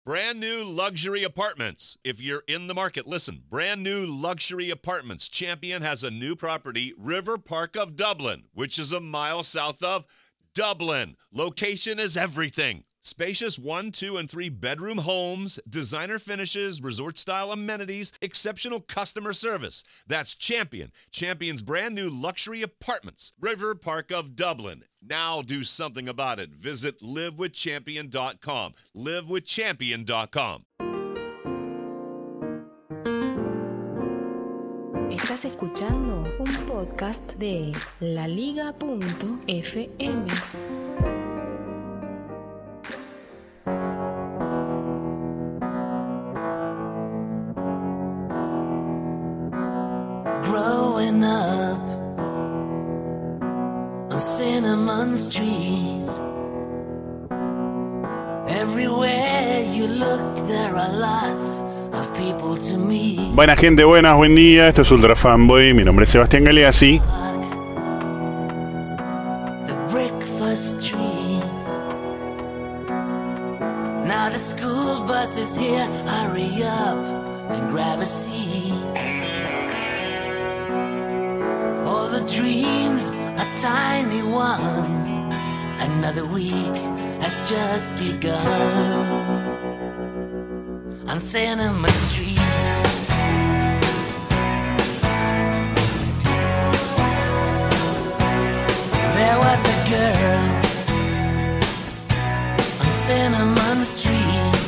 Brand new luxury apartments. If you're in the market, listen. Brand new luxury apartments. Champion has a new property, River Park of Dublin, which is a mile south of Dublin. Location is everything. Spacious 1, 2, and 3 bedroom homes, designer finishes, resort-style amenities, exceptional customer service. That's Champion. Champion's brand new luxury apartments. River Park of Dublin. Now do something about it. Visit livewithchampion.com. livewithchampion.com. Estás escuchando un podcast de laliga.fm. Growing up on Cinnamon Street, everywhere you look there are lots of people to meet. Buena gente, buenas, buen día. Esto es Ultra Fanboy. Mi nombre es Sebastián Galeazzi. The breakfast trees. Now the school bus is here. Hurry up and grab a seat. All the dreams are tiny ones. Another week has just begun on Cinnamon Street. There was a girl on Cinnamon Street,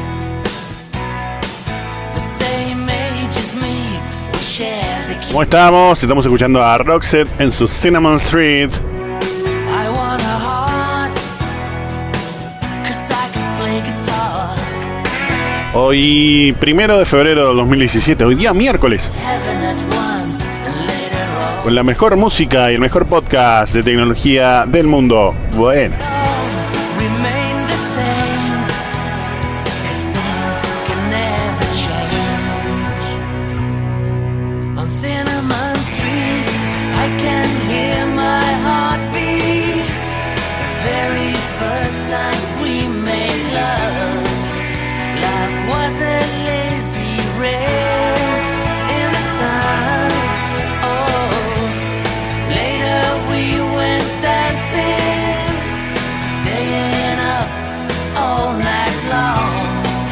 the same age as me. We share the key. ¿Cómo estamos? Estamos escuchando a Roxette en su Cinnamon Street. I want a heart, 'cause I can play guitar. Hoy, 1 de febrero de 2017, hoy día miércoles, Heaven at once and later on. con la mejor música y el mejor podcast de tecnología del mundo. Bueno, Remain the same, 'cause things can never change. On Cinnamon Street, I can hear my heartbeat. The very first time we made love, life was a lazy rest in the sun. Oh, later we went dancing, staying up all night long,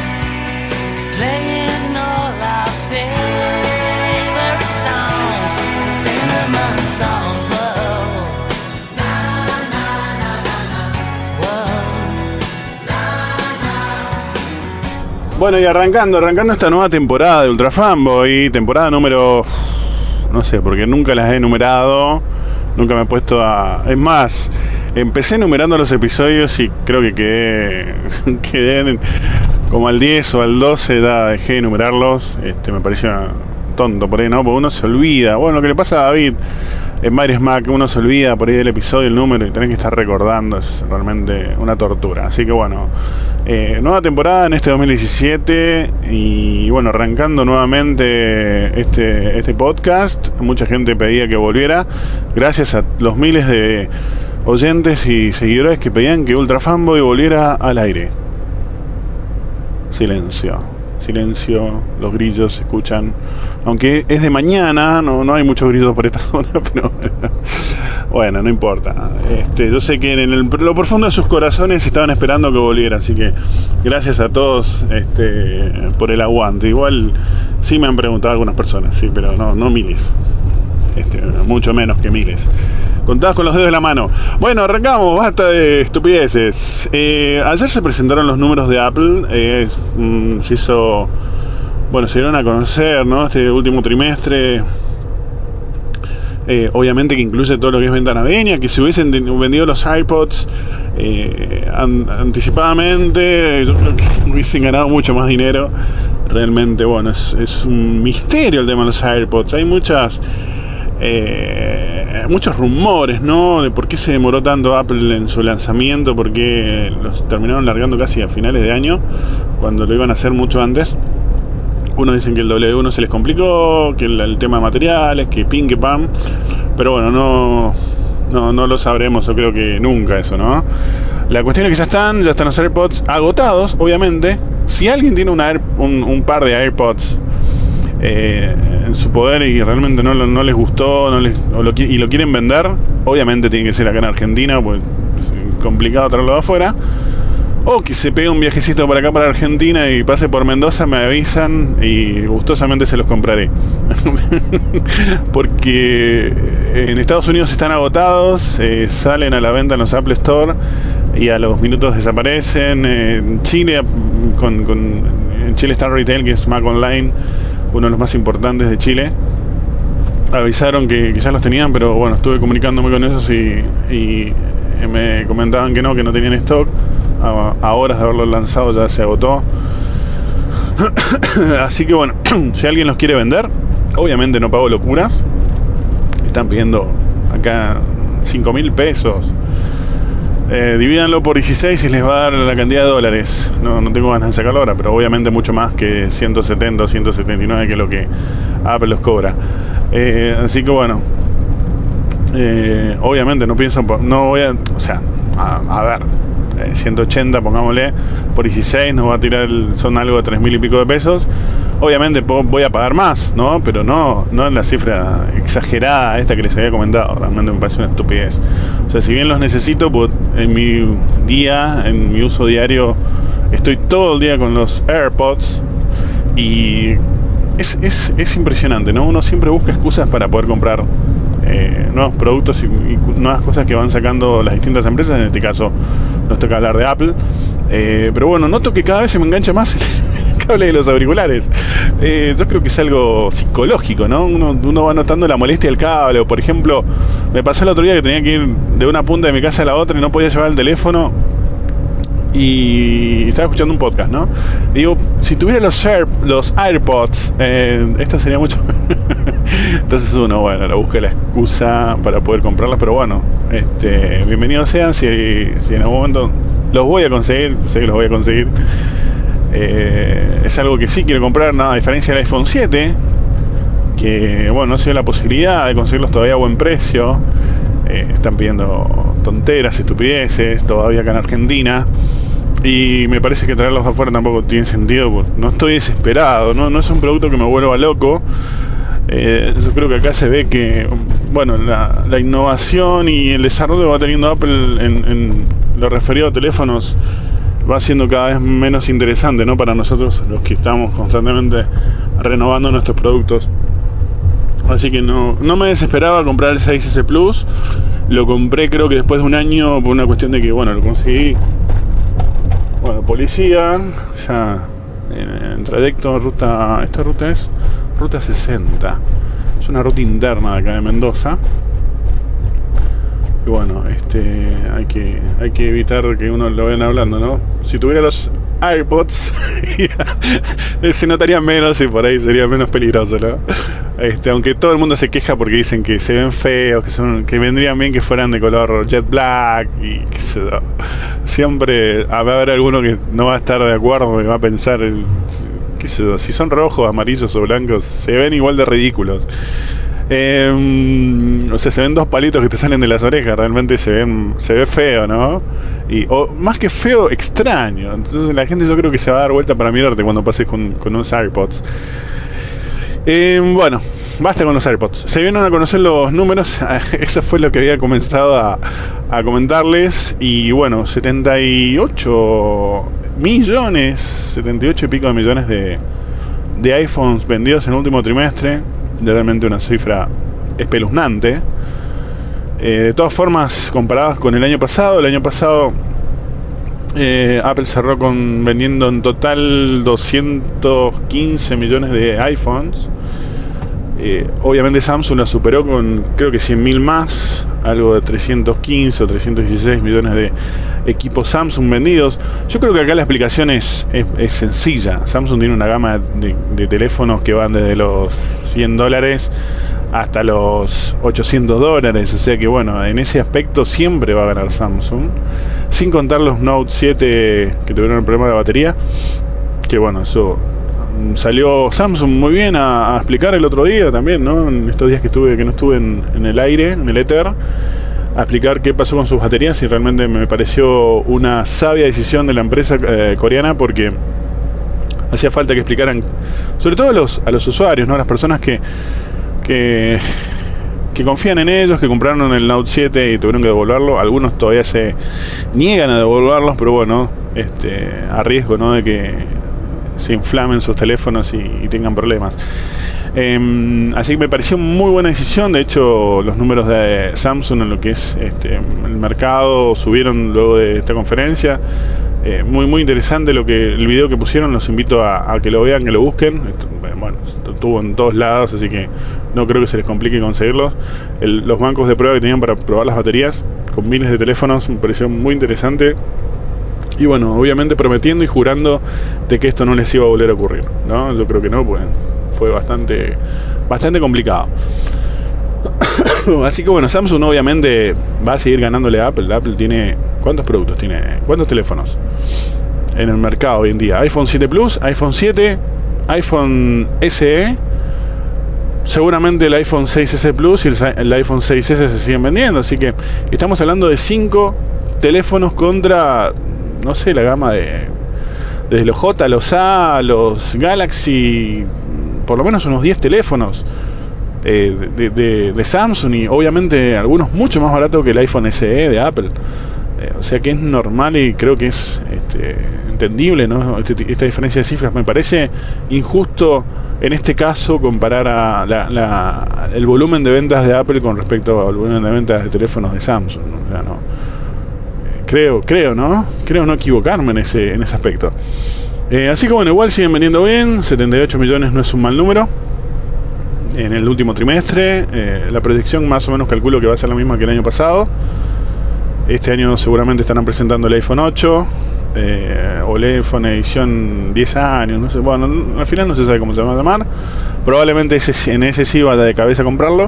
playing all our favorite songs, Cinnamon songs. Whoa, whoa. bueno, y arrancando esta nueva temporada de Ultra Fanboy, temporada número... no sé, porque nunca las he enumerado, nunca me he puesto a... Es más, empecé enumerando los episodios y creo que quedé como al 10 o al 12, ya dejé de enumerarlos. Me parecía tonto por ahí, ¿no? Porque uno se olvida. Bueno, lo que le pasa a David en Mario Smack, uno se olvida por ahí del episodio, el número, y tenés que estar recordando, es realmente una tortura. Así que bueno, nueva temporada en este 2017 y bueno, arrancando nuevamente este podcast. Mucha gente pedía que volviera, gracias a los miles de oyentes y seguidores que pedían que Ultra Fanboy volviera al aire. Silencio, los grillos se escuchan, aunque es de mañana, no hay muchos grillos por esta zona, pero bueno, no importa. Yo sé que en lo profundo de sus corazones estaban esperando que volviera, así que gracias a todos por el aguante. Igual sí me han preguntado algunas personas, sí, pero no miles, mucho menos que miles. Contados con los dedos de la mano. Bueno, arrancamos, basta de estupideces. Ayer se presentaron los números de Apple. Se dieron a conocer, ¿no? Este último trimestre. Obviamente que incluye todo lo que es venta navideña. Que si hubiesen vendido los iPods anticipadamente, yo creo que hubiesen ganado mucho más dinero. Realmente, bueno, es un misterio el tema de los AirPods. Hay muchos rumores, ¿no? De por qué se demoró tanto Apple en su lanzamiento, por qué los terminaron largando casi a finales de año, cuando lo iban a hacer mucho antes. Unos dicen que el W1 se les complicó, que el tema de materiales, que ping, que pam. Pero bueno, no lo sabremos, yo creo que nunca eso, ¿no? La cuestión es que ya están los AirPods agotados, obviamente. si alguien tiene un par de AirPods en su poder y realmente no les gustó y lo quieren vender, obviamente tiene que ser acá en Argentina, pues es complicado traerlo de afuera. O que se pegue un viajecito por acá para Argentina y pase por Mendoza, me avisan y gustosamente se los compraré. Porque en Estados Unidos están agotados, salen a la venta en los Apple Store y a los minutos desaparecen. En Chile, en Chile Star Retail, que es Mac Online, uno de los más importantes de Chile, avisaron que ya los tenían, pero bueno, estuve comunicándome con ellos y me comentaban que no tenían stock. A horas de haberlo lanzado ya se agotó. Así que bueno, si alguien los quiere vender, obviamente no pago locuras. Están pidiendo acá 5.000 pesos. Divídanlo por 16 y les va a dar la cantidad de dólares. No tengo ganas de sacarlo ahora, pero obviamente mucho más que 170 o 179, que es lo que Apple los cobra. Así que bueno, obviamente no pienso, no voy a, o sea, a ver, 180 pongámosle por 16 nos va a tirar son algo de 3.000 y pico de pesos. Obviamente voy a pagar más, ¿no? Pero no en la cifra exagerada esta que les había comentado. Realmente me parece una estupidez. O sea, si bien los necesito, pues en mi uso diario, estoy todo el día con los AirPods y es impresionante, ¿no? Uno siempre busca excusas para poder comprar nuevos productos y nuevas cosas que van sacando las distintas empresas. En este caso nos toca hablar de Apple, pero bueno, noto que cada vez se me engancha más el cable de los auriculares. Yo creo que es algo psicológico, ¿no? Uno va notando la molestia del cable. O por ejemplo, me pasó el otro día que tenía que ir de una punta de mi casa a la otra y no podía llevar el teléfono y estaba escuchando un podcast, ¿no? Y digo, si tuviera los AirPods, esto sería mucho. Entonces uno, bueno, lo busca la excusa para poder comprarlas, pero bueno, bienvenidos sean. Si en algún momento los voy a conseguir, sé que los voy a conseguir. Es algo que sí quiero comprar, ¿no? A diferencia del iPhone 7, que bueno, no se dio la posibilidad de conseguirlos todavía a buen precio. Están pidiendo tonteras, estupideces todavía acá en Argentina, y me parece que traerlos afuera tampoco tiene sentido, porque no estoy desesperado, no es un producto que me vuelva loco. Yo creo que acá se ve que bueno, la innovación y el desarrollo que va teniendo Apple en lo referido a teléfonos va siendo cada vez menos interesante, ¿no? Para nosotros, los que estamos constantemente renovando nuestros productos. Así que no me desesperaba comprar el 6S Plus. Lo compré creo que después de un año, por una cuestión de que, bueno, lo conseguí. Bueno, policía, ya en trayecto, esta ruta es ruta 60. Es una ruta interna de acá de Mendoza. Y bueno, hay que evitar que uno lo vayan hablando, ¿no? Si tuviera los AirPods se notaría menos y por ahí sería menos peligroso, ¿no? Aunque todo el mundo se queja porque dicen que se ven feos, que vendrían bien que fueran de color jet black y qué sé yo. Siempre va a haber alguno que no va a estar de acuerdo y va a pensar, qué sé yo, si son rojos, amarillos o blancos, se ven igual de ridículos. O sea, se ven dos palitos que te salen de las orejas, realmente se ve feo, ¿no? O más que feo, extraño. Entonces la gente, yo creo que se va a dar vuelta para mirarte cuando pases con unos AirPods. Bueno, basta con los AirPods. Se vienen a conocer los números. Eso fue lo que había comenzado a comentarles. Y bueno, 78 y pico de millones de iPhones vendidos en el último trimestre. Realmente una cifra espeluznante. De todas formas, comparadas con el año pasado, Apple cerró vendiendo en total 215 millones de iPhones. Obviamente Samsung la superó con creo que 100.000 más, algo de 315 o 316 millones de equipos Samsung vendidos. Yo creo que acá la explicación es sencilla. Samsung tiene una gama de teléfonos que van desde los $100 hasta los $800, o sea que bueno, en ese aspecto siempre va a ganar Samsung, sin contar los Note 7 que tuvieron el problema de la batería, que bueno, eso salió Samsung muy bien a explicar el otro día también, ¿no? En estos días que no estuve en el aire, en el éter, a explicar qué pasó con sus baterías, y realmente me pareció una sabia decisión de la empresa coreana, porque hacía falta que explicaran, sobre todo a los usuarios, ¿no? A las personas que confían en ellos, que compraron el Note 7 y tuvieron que devolverlo. Algunos todavía se niegan a devolverlos, pero bueno, a riesgo, ¿no?, de que se inflamen sus teléfonos y tengan problemas. Así que me pareció muy buena decisión. De hecho, los números de Samsung en lo que es el mercado subieron luego de esta conferencia. Muy interesante el video que pusieron. Los invito a que lo vean, que lo busquen. Bueno, estuvo en todos lados, así que no creo que se les complique conseguirlos. Los bancos de prueba que tenían para probar las baterías con miles de teléfonos me pareció muy interesante. Y bueno, obviamente prometiendo y jurando de que esto no les iba a volver a ocurrir, ¿no? Yo creo que no, pues fue bastante complicado. Así que bueno, Samsung obviamente va a seguir ganándole a Apple. Apple tiene... ¿Cuántos productos tiene? ¿Cuántos teléfonos en el mercado hoy en día? iPhone 7 Plus, iPhone 7, iPhone SE. Seguramente el iPhone 6S Plus y el iPhone 6S se siguen vendiendo. Así que estamos hablando de 5 teléfonos contra, no sé, la gama desde los J, los A, los Galaxy, por lo menos unos 10 teléfonos de Samsung, y obviamente algunos mucho más baratos que el iPhone SE de Apple. O sea que es normal y creo que es entendible, ¿no? Esta diferencia de cifras. Me parece injusto en este caso comparar el volumen de ventas de Apple con respecto al volumen de ventas de teléfonos de Samsung, ¿no? O sea, no. Creo, ¿no? Creo no equivocarme en ese aspecto. Así que bueno, igual siguen vendiendo bien. 78 millones no es un mal número en el último trimestre. La proyección más o menos calculo que va a ser la misma que el año pasado. Este año seguramente estarán presentando el iPhone 8 o el iPhone edición 10 años, no sé. Bueno, al final no se sabe cómo se va a llamar. Probablemente en ese sí vaya de cabeza a comprarlo.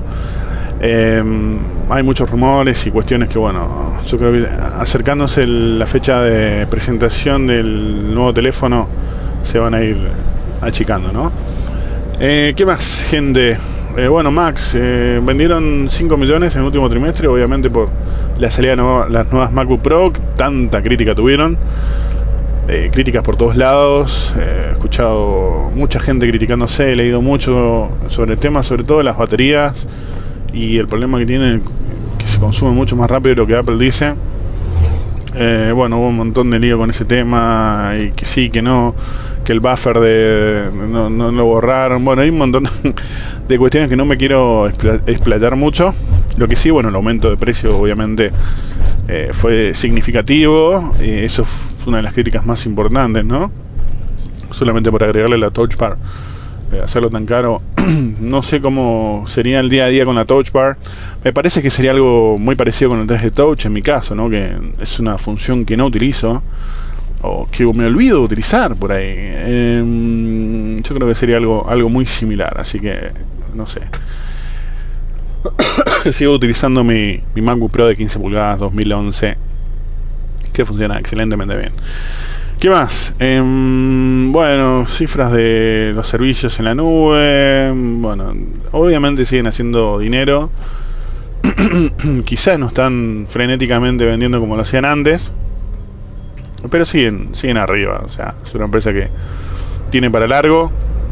Hay muchos rumores y cuestiones que, bueno, yo creo que acercándose la fecha de presentación del nuevo teléfono se van a ir achicando, ¿no? ¿Qué más, gente? Bueno, Max, vendieron 5 millones en el último trimestre, obviamente por la salida de las nuevas MacBook Pro, que tanta crítica tuvieron. Críticas por todos lados. He escuchado mucha gente criticándose, he leído mucho sobre el tema, sobre todo las baterías y el problema que tienen, que se consume mucho más rápido de lo que Apple dice. Bueno, hubo un montón de lío con ese tema, y que sí, que no, que el buffer no lo borraron. Bueno, hay un montón de cuestiones que no me quiero explayar mucho. Lo que sí, bueno, el aumento de precio obviamente fue significativo. Eso fue una de las críticas más importantes, ¿no? Solamente por agregarle la Touch Bar, hacerlo tan caro. No sé cómo sería el día a día con la Touch Bar. Me parece que sería algo muy parecido con el 3D Touch en mi caso, ¿no? Que es una función que no utilizo, o que me olvido de utilizar por ahí. Yo creo que sería algo muy similar, así que no sé. Sigo utilizando mi MacBook Pro de 15 pulgadas 2011, que funciona excelentemente bien. ¿Qué más? Bueno, cifras de los servicios en la nube. Bueno, obviamente siguen haciendo dinero. Quizás no están frenéticamente vendiendo como lo hacían antes, pero siguen arriba. O sea, es una empresa que tiene para largo.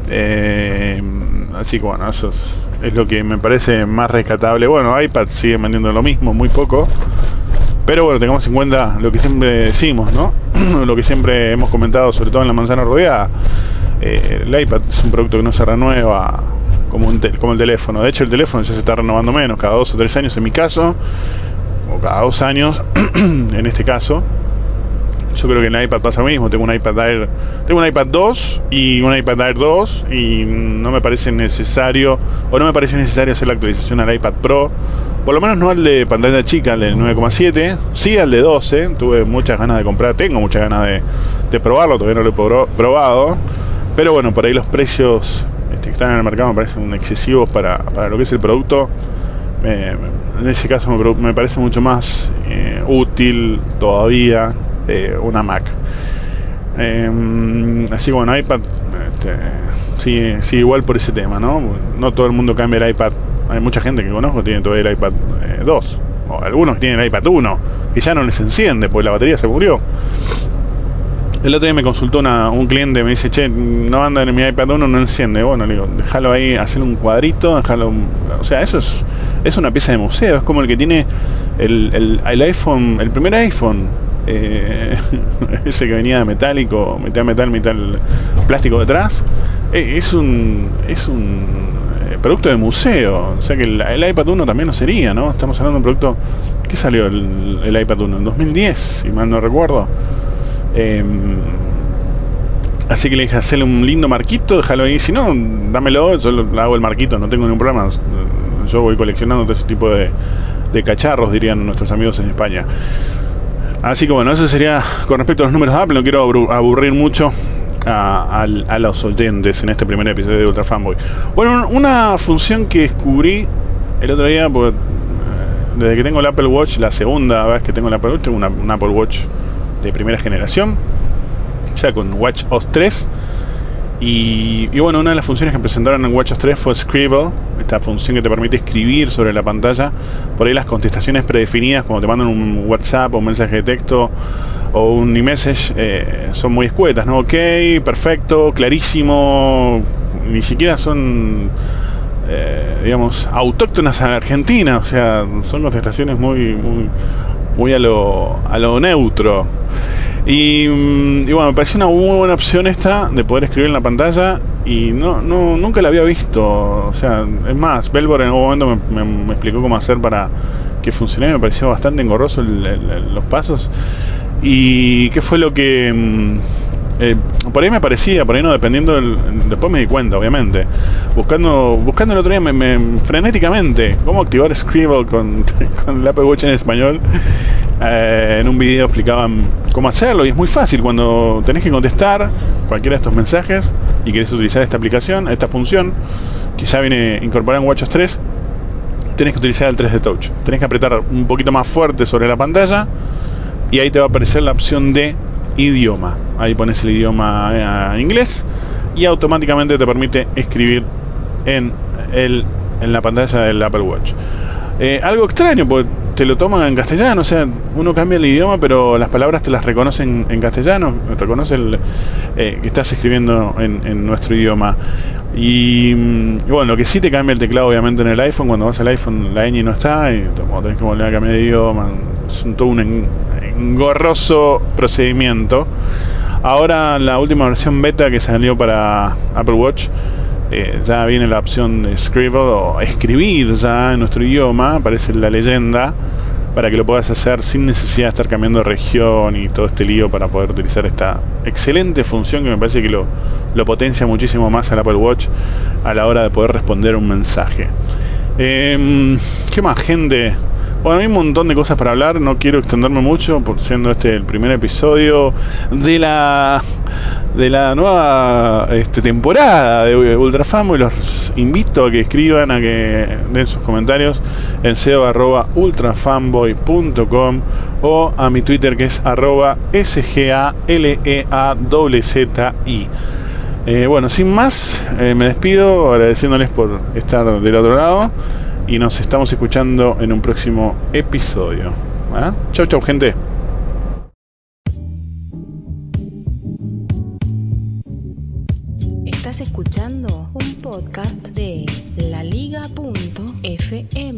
Así que bueno, eso es lo que me parece más rescatable. Bueno, iPad siguen vendiendo lo mismo, muy poco. Pero bueno, tengamos en cuenta lo que siempre decimos, ¿no? Lo que siempre hemos comentado, sobre todo en la manzana rodeada. El iPad es un producto que no se renueva como el teléfono. De hecho, el teléfono ya se está renovando menos, cada 2 o 3 años en mi caso, o cada 2 años en este caso. Yo creo que en el iPad pasa lo mismo. Tengo un iPad 2 y un iPad Air 2, y no me parece necesario, o no me pareció necesario hacer la actualización al iPad Pro. Por lo menos no al de pantalla chica, al de 9,7. Sí al de 12. Tuve muchas ganas de comprar. Tengo muchas ganas de probarlo. Todavía no lo he probado. Pero bueno, por ahí los precios que están en el mercado me parecen excesivos para lo que es el producto. En ese caso me parece mucho más útil todavía una Mac. Así que bueno, iPad sigue igual por ese tema, ¿no? No todo el mundo cambia el iPad. Hay mucha gente que conozco que tiene todavía el iPad 2, o algunos que tienen el iPad 1 y ya no les enciende porque la batería se murió. El otro día me consultó un cliente, me dice, che, no anda en mi iPad 1, no enciende. Bueno, le digo, déjalo ahí, hacer un cuadrito, déjalo. O sea, eso es una pieza de museo. Es como el que tiene el iPhone, el primer iPhone, ese que venía de metálico, mitad metal, mitad plástico detrás. Es un producto de museo. O sea que el iPad 1 también no sería, ¿no? Estamos hablando de un producto. ¿Qué salió el iPad 1? En 2010, si mal no recuerdo. Así que le dije, hacerle un lindo marquito, déjalo ahí. Si no, dámelo, yo hago el marquito, no tengo ningún problema. Yo voy coleccionando todo ese tipo de cacharros, dirían nuestros amigos en España. Así que bueno, eso sería con respecto a los números de Apple. No quiero aburrir mucho a los oyentes en este primer episodio de Ultra Fanboy. Bueno, una función que descubrí el otro día, porque desde que tengo el Apple Watch, la segunda vez que tengo el Apple Watch, tengo un Apple Watch de primera generación, ya con WatchOS 3. Y bueno, una de las funciones que presentaron en WatchOS 3 fue Scribble, esta función que te permite escribir sobre la pantalla. Por ahí las contestaciones predefinidas, cuando te mandan un WhatsApp o un mensaje de texto o un iMessage, son muy escuetas, ¿no? Ok, perfecto, clarísimo. Ni siquiera son, digamos, autóctonas a la Argentina. O sea, son contestaciones muy a lo neutro. Y bueno, me pareció una muy buena opción esta de poder escribir en la pantalla. Y nunca la había visto. O sea, es más, Belbor en algún momento me explicó cómo hacer para que funcionara. Me pareció bastante engorroso los pasos. Y qué fue lo que por ahí me parecía, por ahí no, dependiendo después me di cuenta, obviamente, buscando el otro día frenéticamente cómo activar Scribble con el Apple Watch en español. En un video explicaban cómo hacerlo, y es muy fácil. Cuando tenés que contestar cualquiera de estos mensajes y querés utilizar esta aplicación, esta función que ya viene incorporada en WatchOS 3, tenés que utilizar el 3D Touch. Tenés que apretar un poquito más fuerte sobre la pantalla y ahí te va a aparecer la opción de idioma. Ahí pones el idioma inglés y automáticamente te permite escribir en la pantalla del Apple Watch. Algo extraño, porque te lo toman en castellano. O sea, uno cambia el idioma, pero las palabras te las reconocen en castellano. Reconoce que estás escribiendo en nuestro idioma. Y bueno, lo que sí te cambia el teclado, obviamente, en el iPhone. Cuando vas al iPhone, la ñ no está y tenés que volver a cambiar de idioma. Es todo un engorroso procedimiento. Ahora, la última versión beta que salió para Apple Watch, ya viene la opción de Scribble, o escribir ya en nuestro idioma. Aparece la leyenda para que lo puedas hacer sin necesidad de estar cambiando de región y todo este lío, para poder utilizar esta excelente función que me parece que lo potencia muchísimo más al Apple Watch a la hora de poder responder un mensaje. ¿Qué más, gente? Bueno, hay un montón de cosas para hablar. No quiero extenderme mucho, por siendo este el primer episodio de la nueva temporada de Ultra Fanboy. Los invito a que escriban, a que den sus comentarios en seo@ultrafanboy.com o a mi Twitter, que es @sgaleazzi. Bueno, sin más, me despido agradeciéndoles por estar del otro lado. Y nos estamos escuchando en un próximo episodio. Chau, gente. Estás escuchando un podcast de laliga.fm.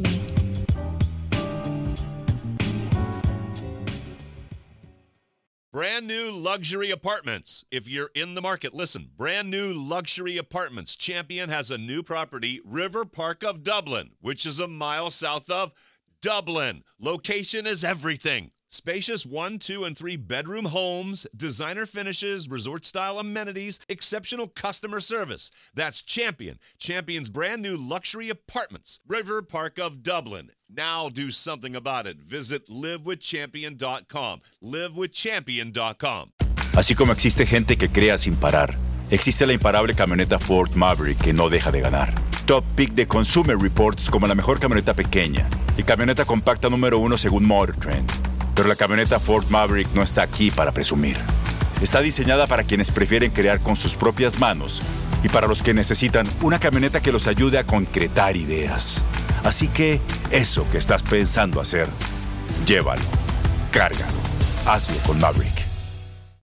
Brand new luxury apartments. If you're in the market, listen. Brand new luxury apartments. Champion has a new property, River Park of Dublin, which is a mile south of Dublin. Location is everything. Spacious 1, 2, and 3 bedroom homes, designer finishes, resort-style amenities, exceptional customer service. That's Champion. Champion's brand new luxury apartments, River Park of Dublin. Now do something about it. Visit livewithchampion.com. livewithchampion.com. Así como existe gente que crea sin parar, existe la imparable camioneta Ford Maverick que no deja de ganar. Top pick de Consumer Reports como la mejor camioneta pequeña y camioneta compacta número 1 según Motor Trend. Pero la camioneta Ford Maverick no está aquí para presumir. Está diseñada para quienes prefieren crear con sus propias manos y para los que necesitan una camioneta que los ayude a concretar ideas. Así que eso que estás pensando hacer, llévalo, cárgalo, hazlo con Maverick.